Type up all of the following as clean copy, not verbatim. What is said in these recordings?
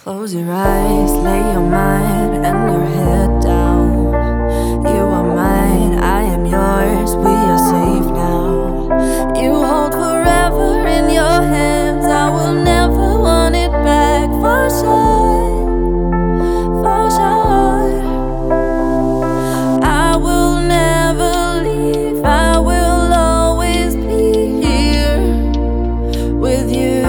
Close your eyes, lay your mind and your head down. You are mine, I am yours, we are safe now. You hold forever in your hands, I will never want it back, for sure, for sure. I will never leave, I will always be here with you.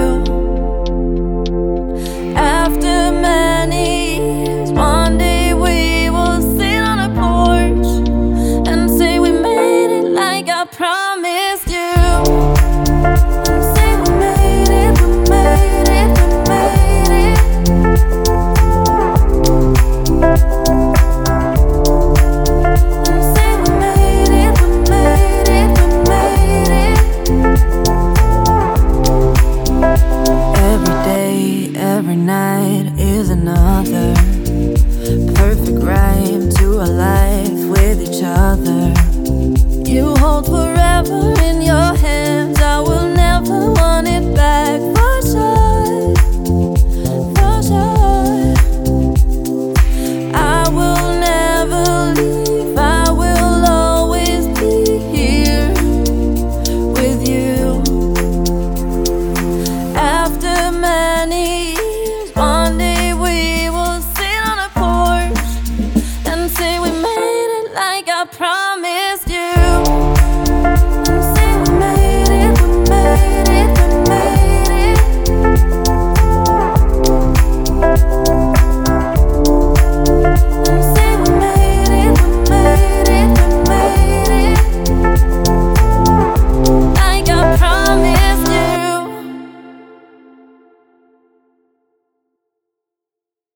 After many years, one day we will sit on a porch and say we made it like I promised you. And say we made it, we made it, we made it. And say we made it, we made it, we made it. Every day, every night is another perfect rhyme to a life with each other. You hold forever